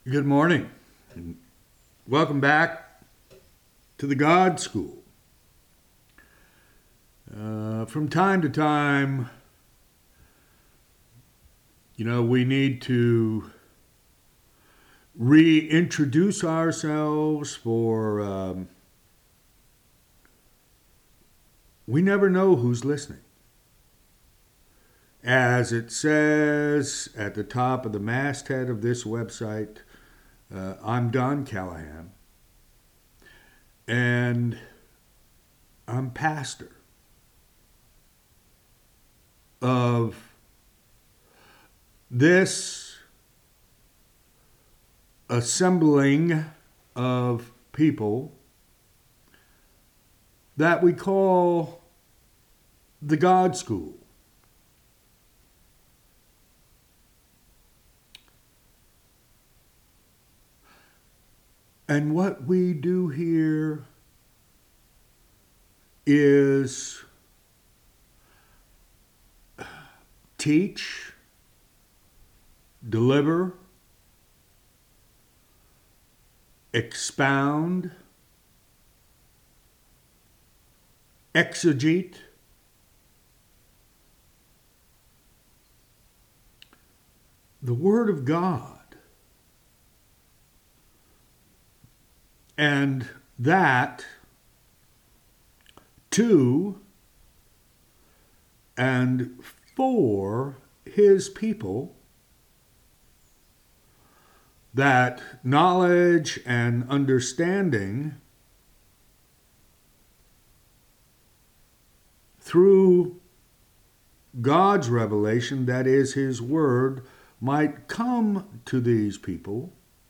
Good morning, and welcome back to the God School. From time to time, we need to reintroduce ourselves we never know who's listening. As it says at the top of the masthead of this website, I'm Don Callahan, and I'm pastor of this assembling of people that we call the God School. And what we do here is teach, deliver, expound, exegete, the Word of God. And that to and for His people, that knowledge and understanding through God's revelation, that is His Word, might come to these people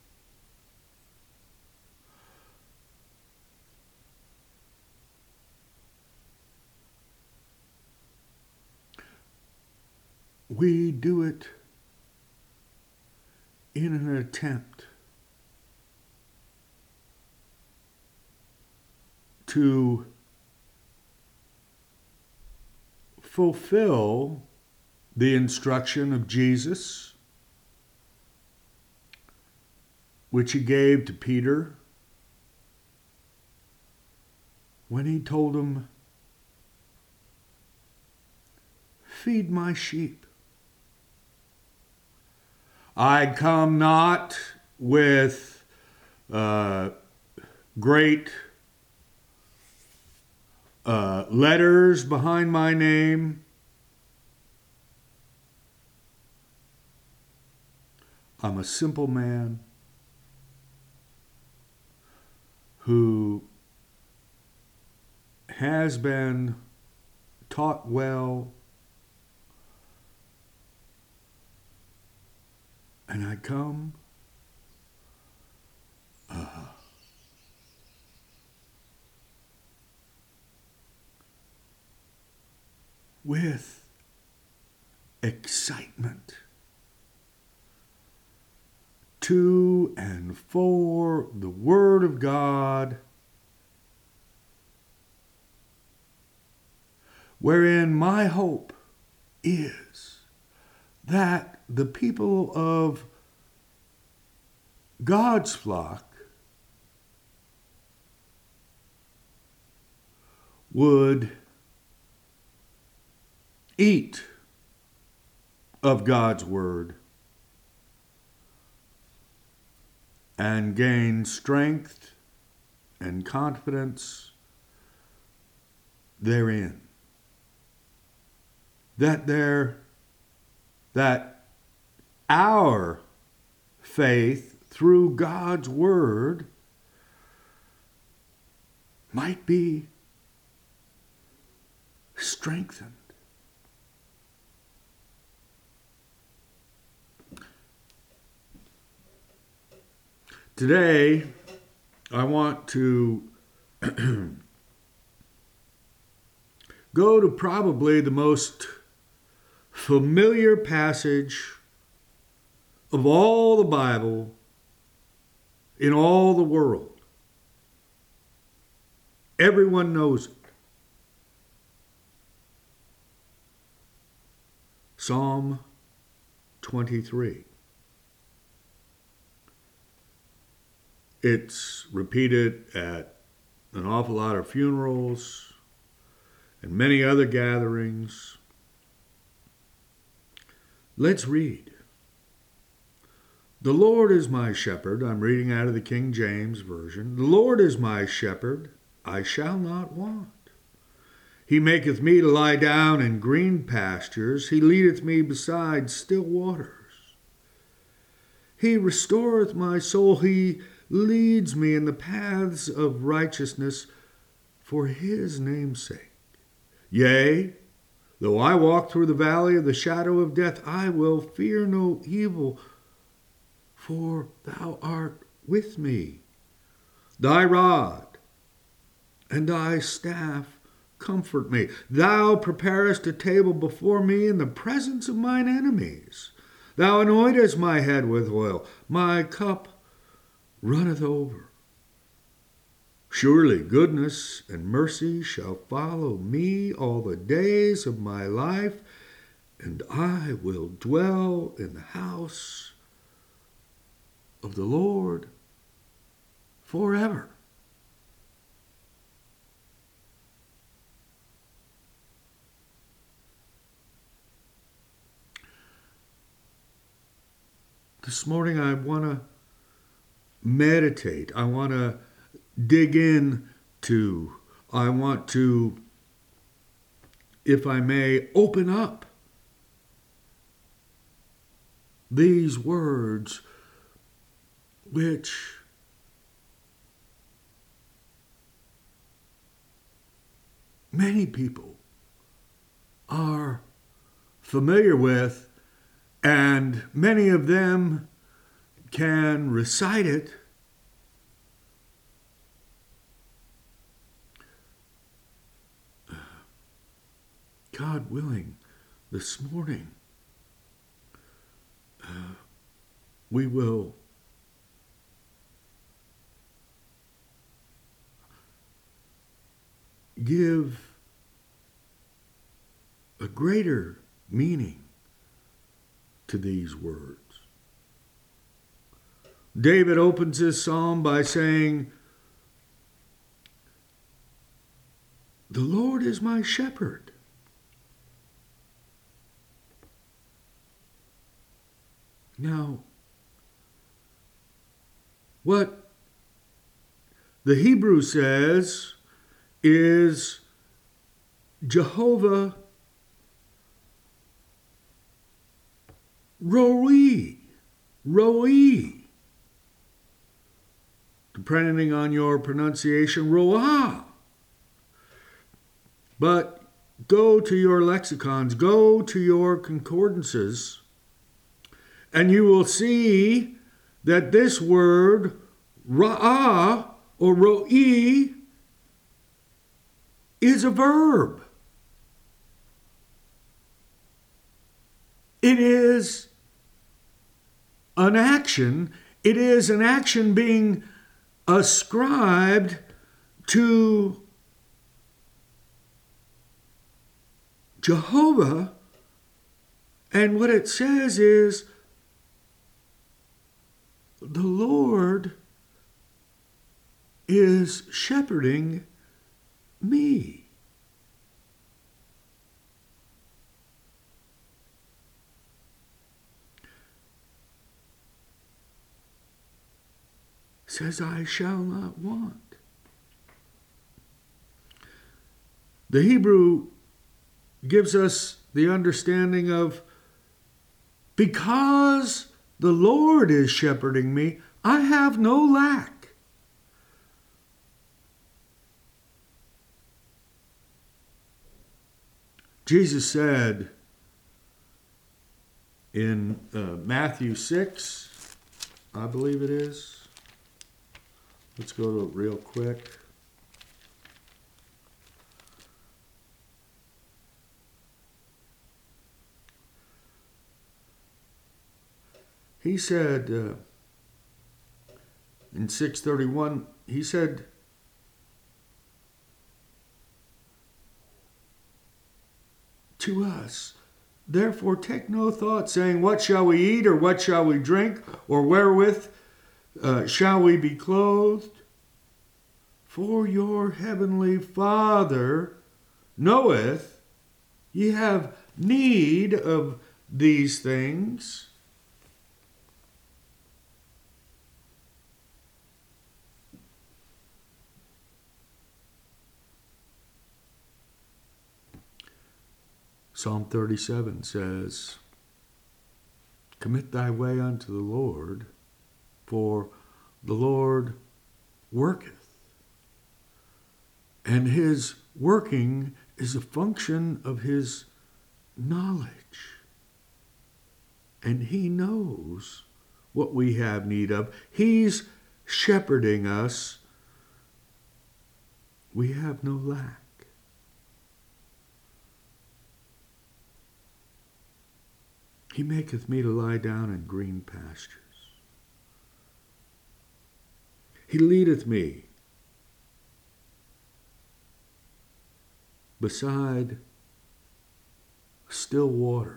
we do it in an attempt to fulfill the instruction of Jesus, which He gave to Peter when He told him, "Feed my sheep. I come not with great letters behind my name. I'm a simple man who has been taught well, and I come with excitement to and for the Word of God, wherein my hope is that the people of God's flock would eat of God's Word and gain strength and confidence therein. That our faith through God's Word might be strengthened. Today, I want to go to probably the most familiar passage of all the Bible in all the world. Everyone knows it. Psalm 23. It's repeated at an awful lot of funerals and many other gatherings. Let's read. The Lord is my shepherd. I'm reading out of the King James Version. The Lord is my shepherd. I shall not want. He maketh me to lie down in green pastures. He leadeth me beside still waters. He restoreth my soul. He leads me in the paths of righteousness for his name's sake. Yea, though I walk through the valley of the shadow of death, I will fear no evil, for thou art with me. Thy rod and thy staff comfort me. Thou preparest a table before me in the presence of mine enemies. Thou anointest my head with oil. My cup runneth over. Surely goodness and mercy shall follow me all the days of my life, and I will dwell in the house of the Lord forever. This morning I want to meditate. I want to dig into. I want to, if I may, open up these words which many people are familiar with, and many of them can recite it. God willing, this morning we will give a greater meaning to these words. David opens this psalm by saying, "The Lord is my shepherd." Now, what the Hebrew says is Jehovah Roi, depending on your pronunciation, Roah. But go to your lexicons, go to your concordances, and you will see that this word, Ra'ah or Roi, is a verb. It is an action. It is an action being ascribed to Jehovah. And what it says is, the Lord is shepherding me. Says, I shall not want. The Hebrew gives us the understanding of, because the Lord is shepherding me, I have no lack. Jesus said in Matthew 6, I believe it is. Let's go to it real quick. He said in 6:31, he said, to us, therefore take no thought, saying, what shall we eat, or what shall we drink, or wherewith shall we be clothed? For your heavenly Father knoweth ye have need of these things. Psalm 37 says, commit thy way unto the Lord, for the Lord worketh. And his working is a function of his knowledge. And he knows what we have need of. He's shepherding us. We have no lack. He maketh me to lie down in green pastures. He leadeth me beside still waters.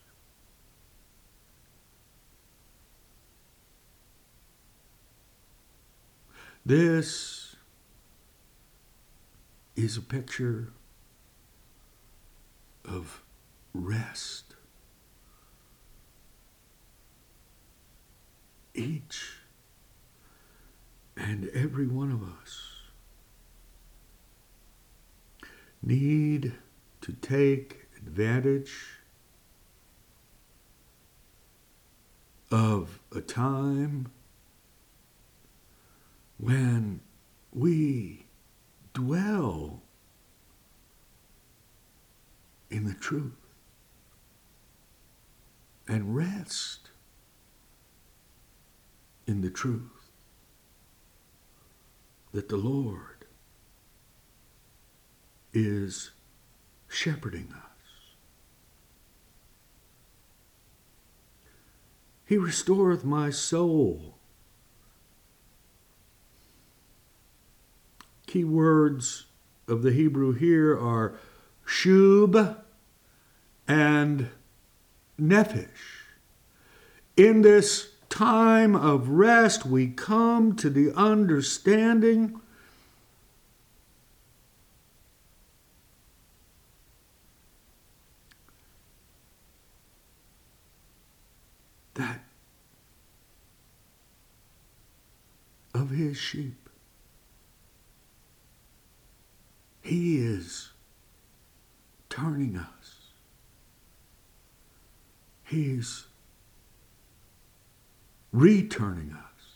This is a picture of rest. Each and every one of us need to take advantage of a time when we dwell in the truth and rest in the truth that the Lord is shepherding us. He restoreth my soul. Key words of the Hebrew here are shub and nephesh. In this time of rest, we come to the understanding that of his sheep, he is turning us. He's returning us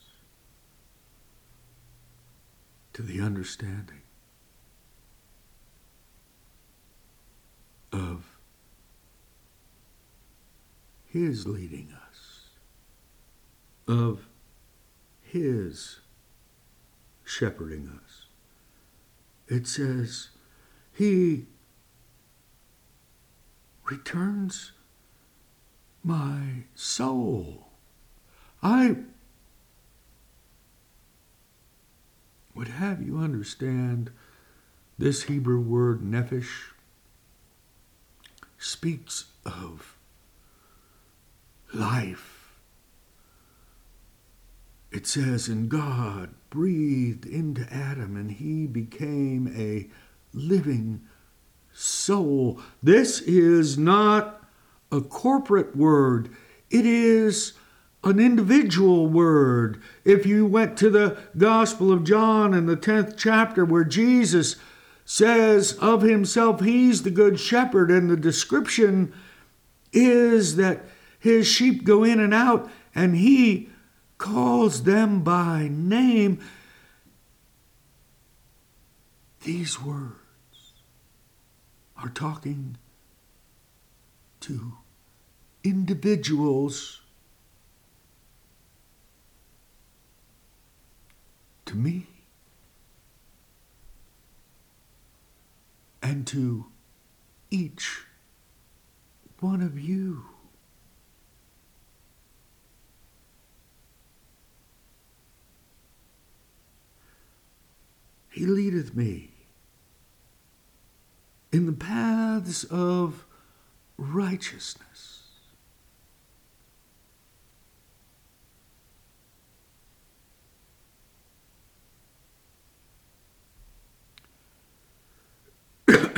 to the understanding of his leading us, of his shepherding us. It says, he returns my soul. I would have you understand this Hebrew word nephesh speaks of life. It says, and God breathed into Adam and he became a living soul. This is not a corporate word. It is an individual word. If you went to the Gospel of John in the 10th chapter where Jesus says of himself, he's the good shepherd, and the description is that his sheep go in and out and he calls them by name. These words are talking to individuals, to me, and to each one of you. He leadeth me in the paths of righteousness.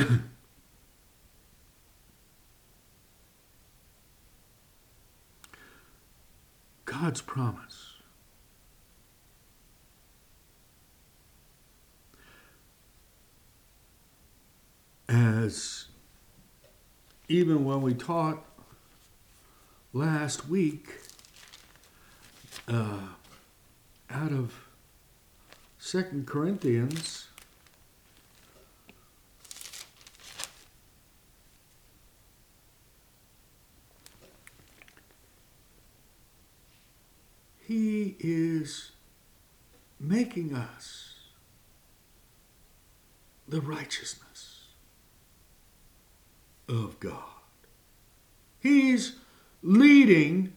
God's promise. As even when we taught last week out of 2 Corinthians, he is making us the righteousness of God. He's leading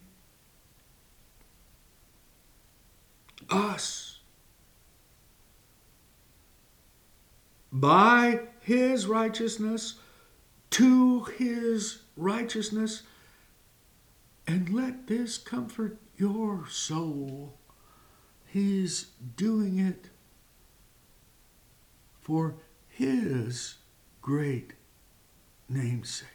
us by his righteousness to his righteousness. And let this comfort your soul. He's doing it for his great namesake.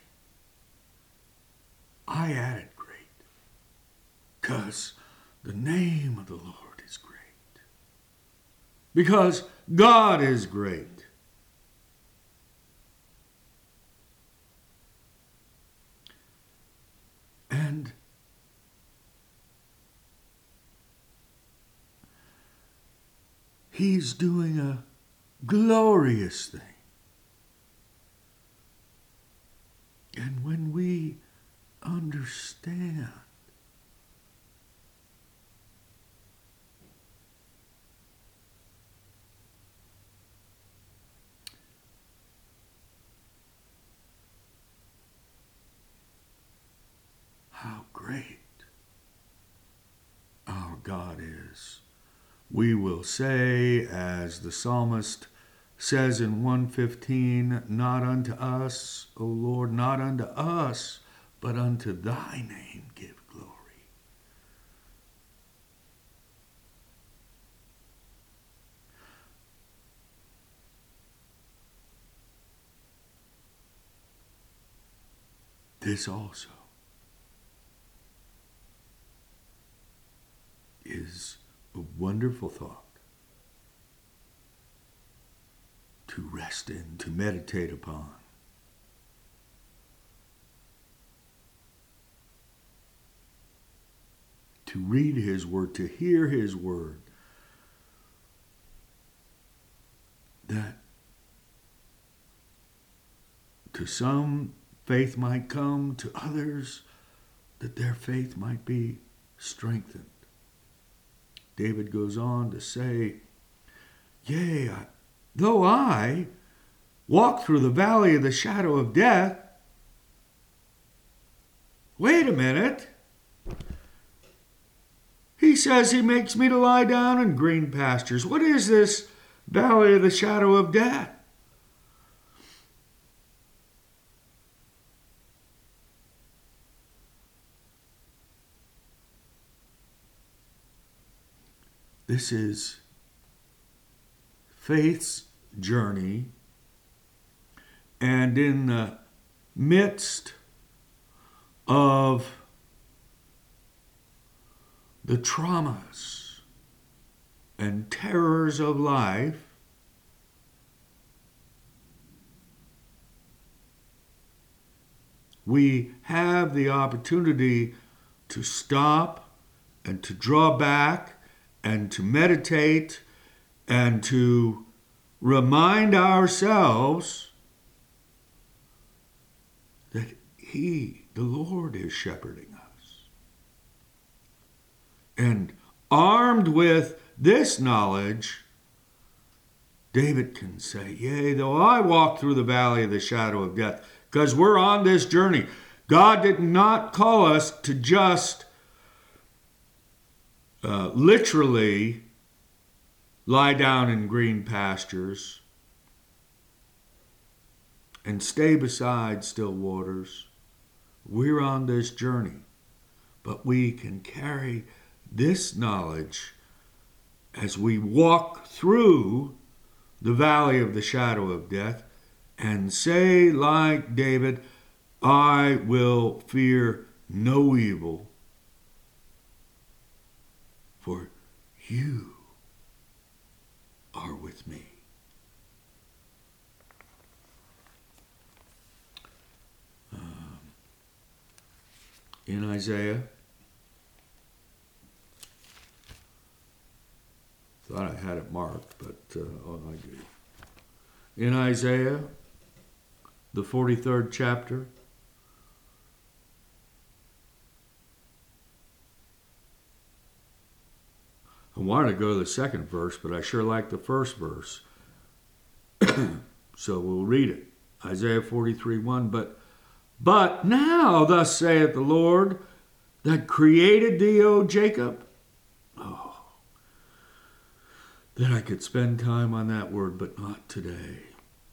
I added great because the name of the Lord is great. Because God is great. And he's doing a glorious thing. And when we understand how great our God is, we will say, as the psalmist says in 115, not unto us, O Lord, not unto us, but unto thy name give glory. This also is a wonderful thought to rest in, to meditate upon. To read his word, to hear his word, that to some faith might come, to others that their faith might be strengthened. David goes on to say, yea, though I walk through the valley of the shadow of death. Wait a minute. He says he makes me to lie down in green pastures. What is this valley of the shadow of death? This is faith's journey, and in the midst of the traumas and terrors of life, we have the opportunity to stop and to draw back and to meditate and to remind ourselves that he, the Lord, is shepherding us. And armed with this knowledge, David can say, yea, though I walk through the valley of the shadow of death, because we're on this journey. God did not call us to just literally lie down in green pastures and stay beside still waters. We're on this journey, but we can carry this knowledge as we walk through the valley of the shadow of death and say like David, I will fear no evil, for you are with me. In Isaiah, thought I had it marked, but I do. In Isaiah, the 43rd chapter, I wanted to go to the second verse, but I sure like the first verse. So we'll read it. Isaiah 43:1. But now, thus saith the Lord, that created thee, O Jacob. Oh, that I could spend time on that word, but not today.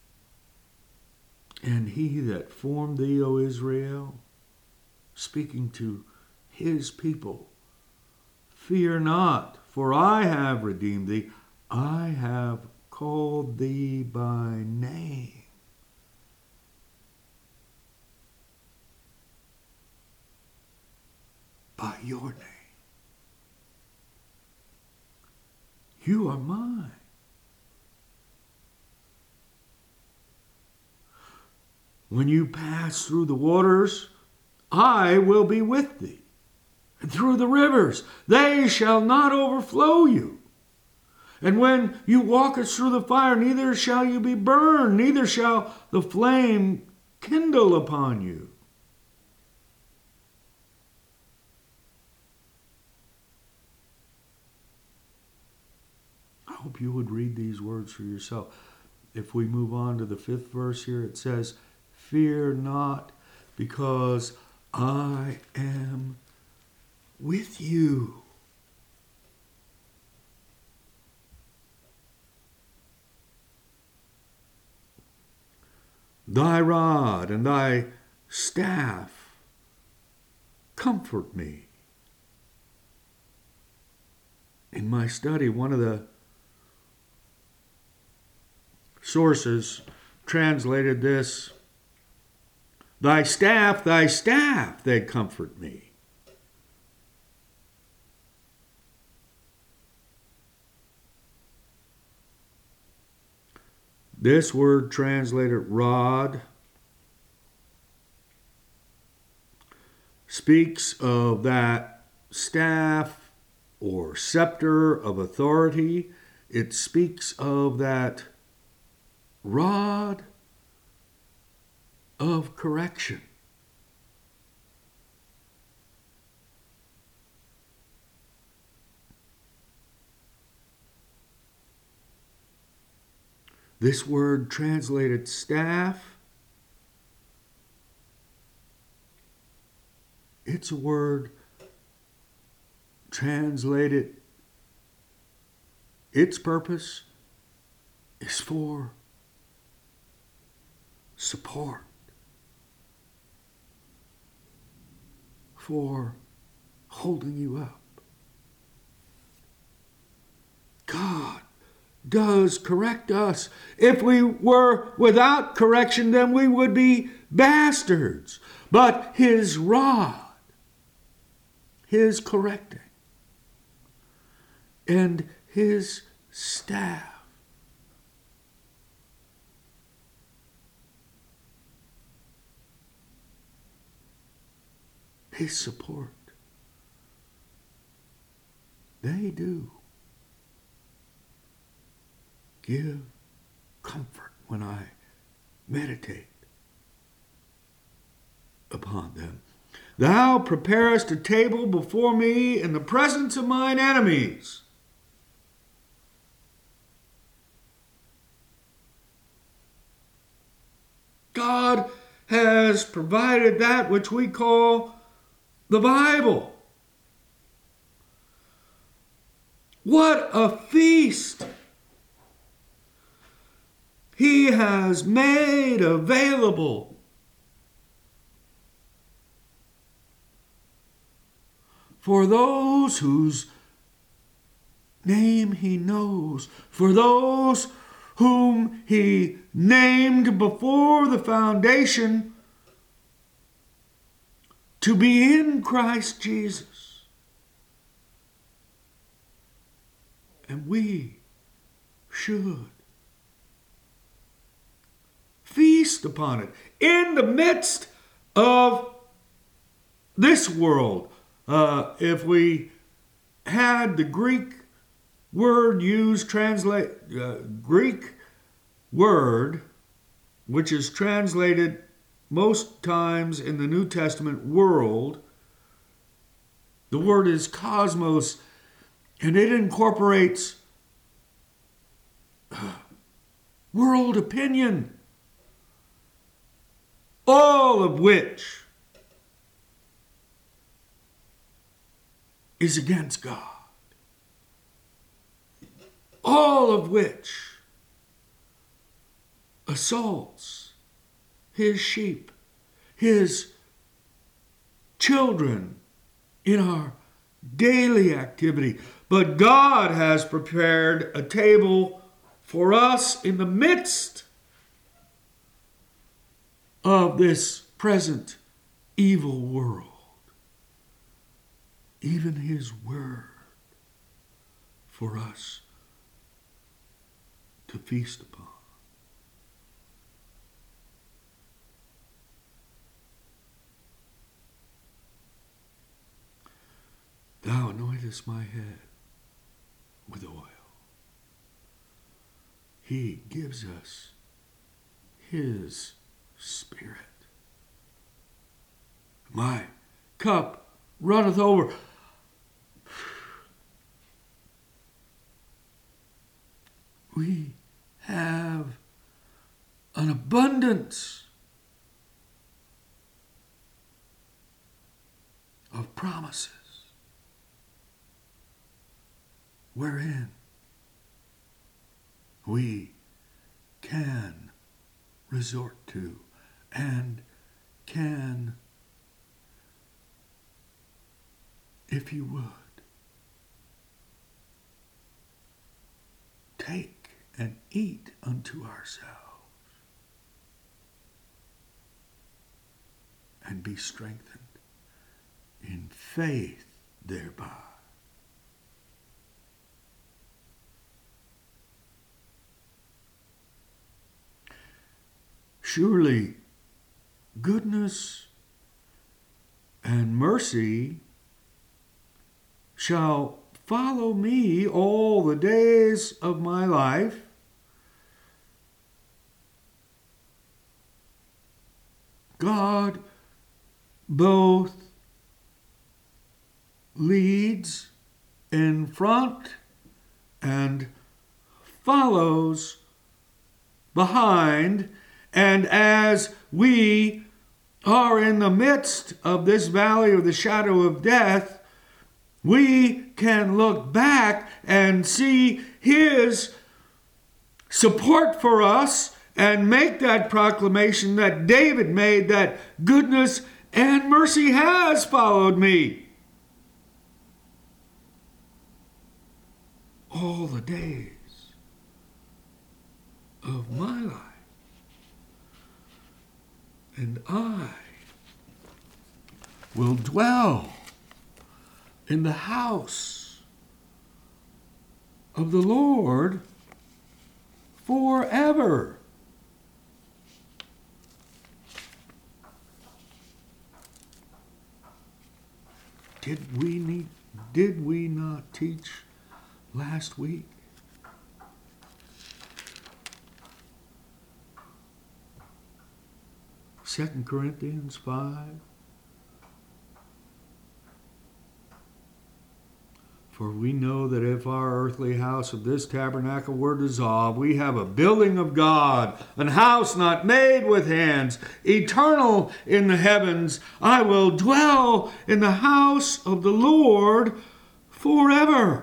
And he that formed thee, O Israel, speaking to his people, fear not, for I have redeemed thee. I have called thee by name. By your name. You are mine. When you pass through the waters, I will be with thee. And through the rivers, they shall not overflow you. And when you walkest through the fire, neither shall you be burned, neither shall the flame kindle upon you. I hope you would read these words for yourself. If we move on to the 5th verse here, it says, fear not, because I am with you. Thy rod and thy staff comfort me. In my study, one of the sources translated this, thy staff, they comfort me. This word translated rod speaks of that staff or scepter of authority. It speaks of that rod of correction. This word translated staff, it's a word translated, its purpose is for support, for holding you up. God does correct us. If we were without correction, then we would be bastards. But his rod, his correcting, and his staff, his support, they do give comfort when I meditate upon them. Thou preparest a table before me in the presence of mine enemies. God has provided that which we call the Bible. What a feast He has made available for those whose name He knows, for those whom he named before the foundation to be in Christ Jesus. And we should feast upon it in the midst of this world. If we had the Greek word used, Greek word, which is translated most times in the New Testament world, the word is cosmos, and it incorporates world opinion, all of which is against God. All of which assaults his sheep, his children in our daily activity. But God has prepared a table for us in the midst of this present evil world. Even his word for us to feast upon. Thou anointest my head with oil. He gives us his Spirit. My cup runneth over. We have an abundance of promises wherein we can resort to and can, if you would, take and eat unto ourselves and be strengthened in faith thereby. Surely goodness and mercy shall follow me all the days of my life, God both leads in front and follows behind. And as we are in the midst of this valley of the shadow of death, we can look back and see his support for us and make that proclamation that David made, that goodness and mercy has followed me all the days of my life. And I will dwell in the house of the Lord forever. Did we not teach last week? Second Corinthians 5. For we know that if our earthly house of this tabernacle were dissolved, we have a building of God, an house not made with hands, eternal in the heavens. I will dwell in the house of the Lord forever.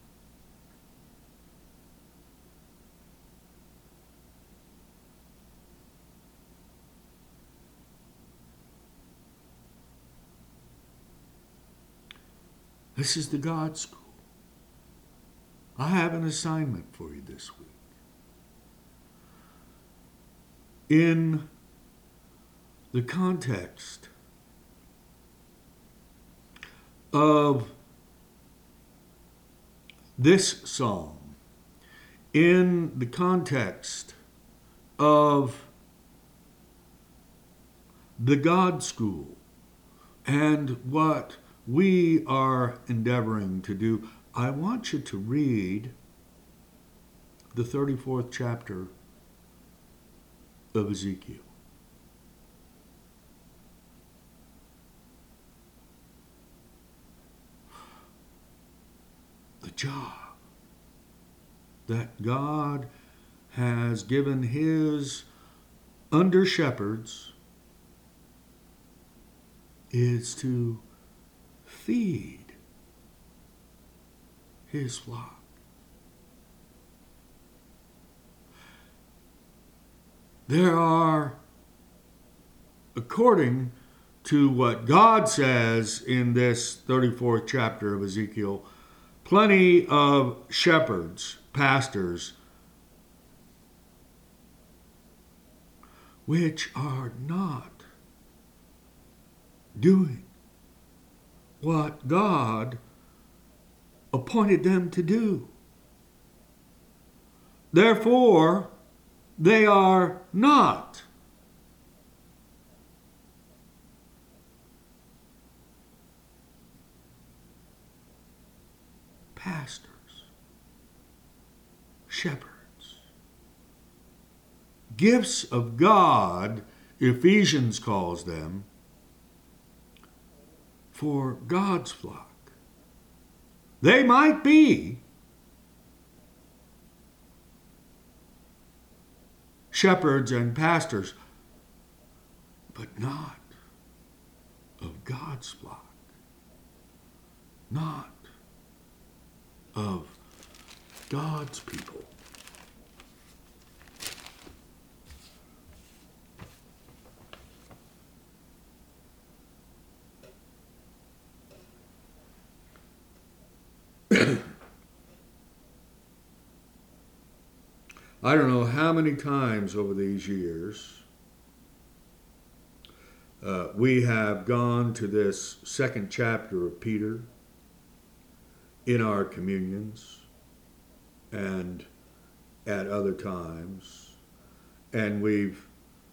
This is the God School. I have an assignment for you this week. in the context of this psalm, in the context of the God School and what we are endeavoring to do, I want you to read the 34th chapter of Ezekiel. The job that God has given his under shepherds is to feed his flock. There are, according to what God says in this 34th chapter of Ezekiel, plenty of shepherds, pastors, which are not doing what God appointed them to do. Therefore, they are not pastors, shepherds. Gifts of God, Ephesians calls them, for God's flock. They might be shepherds and pastors, but not of God's flock, not of God's people. I don't know how many times over these years we have gone to this second chapter of Peter in our communions and at other times, and we've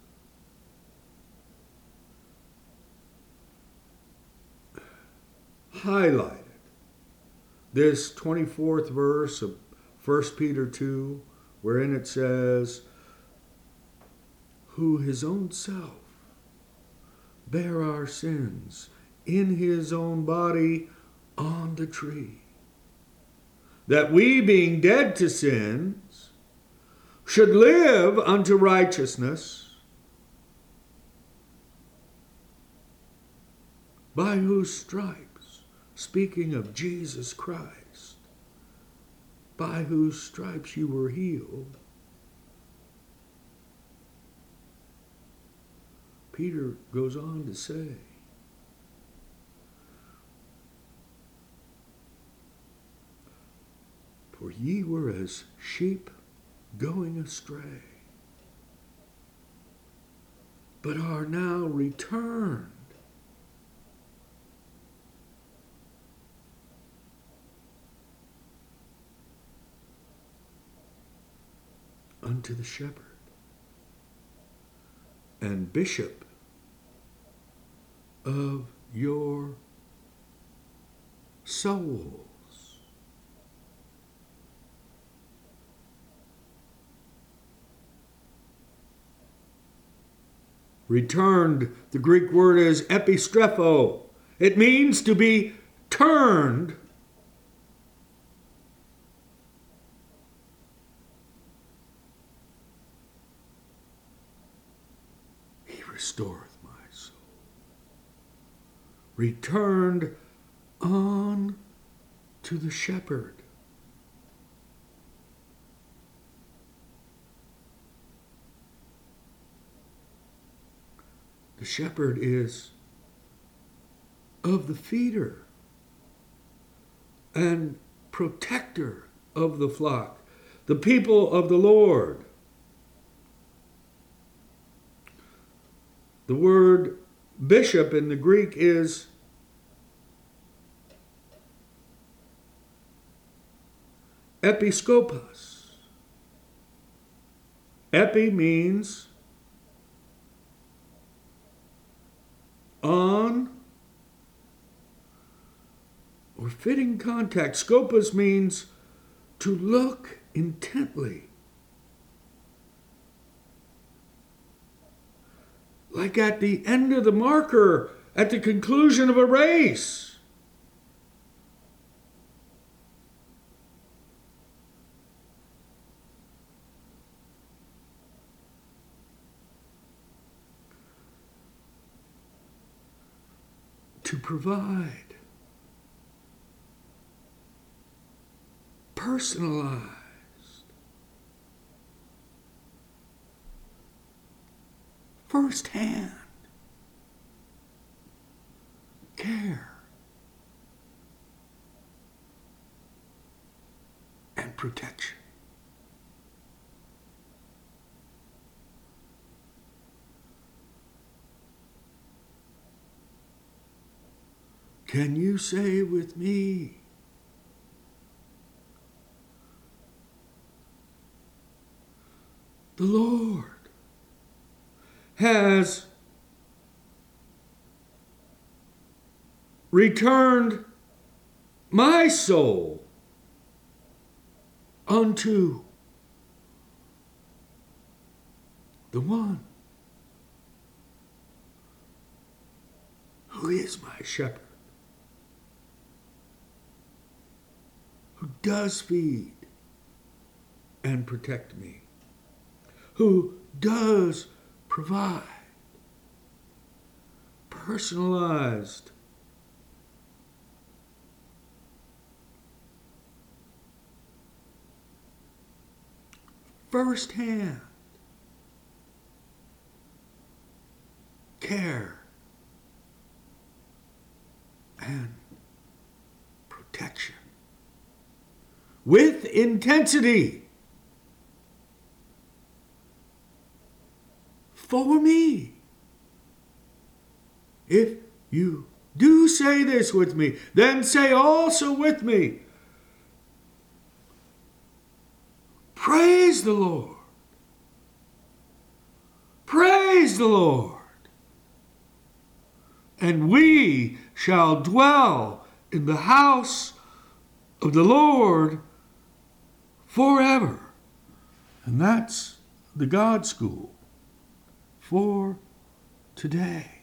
highlighted this 24th verse of 1 Peter 2, wherein it says, who his own self bare our sins in his own body on the tree, that we, being dead to sins, should live unto righteousness, by whose stripes, speaking of Jesus Christ, by whose stripes you were healed. Peter goes on to say, for ye were as sheep going astray, but are now returned unto the shepherd and bishop of your souls. Returned, the Greek word is epistrepho. It means to be turned restoreth my soul. Returned on to the shepherd. The shepherd is of the feeder and protector of the flock, the people of the Lord. The word bishop in the Greek is episkopos. Epi means on or fitting contact. Skopos means to look intently. Like at the end of the marker, at the conclusion of a race. To provide, personalized, first-hand care and protection. Can you say with me, the Lord has returned my soul unto the one who is my shepherd, who does feed and protect me, who does provide personalized first-hand care and protection with intensity for me. If you do say this with me, then say also with me, praise the Lord. Praise the Lord. And we shall dwell in the house of the Lord forever. And that's the God School for today.